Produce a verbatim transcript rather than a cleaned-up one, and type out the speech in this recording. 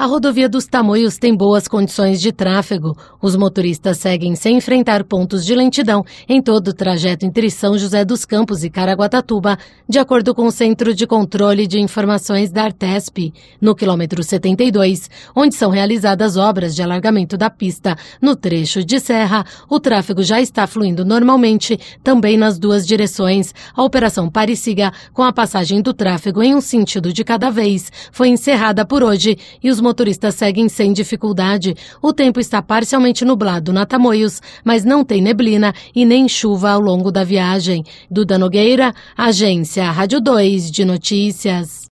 A rodovia dos Tamoios tem boas condições de tráfego. Os motoristas seguem sem enfrentar pontos de lentidão em todo o trajeto entre São José dos Campos e Caraguatatuba, de acordo com o Centro de Controle de Informações da Artesp. No quilômetro setenta e dois, onde são realizadas obras de alargamento da pista no trecho de serra, o tráfego já está fluindo normalmente, também nas duas direções. A Operação Pare-Siga, com a passagem do tráfego em um sentido de cada vez, foi encerrada por hoje e os motoristas seguem sem dificuldade. O tempo está parcialmente nublado na Tamoios, mas não tem neblina e nem chuva ao longo da viagem. Duda Nogueira, Agência Rádio dois de Notícias.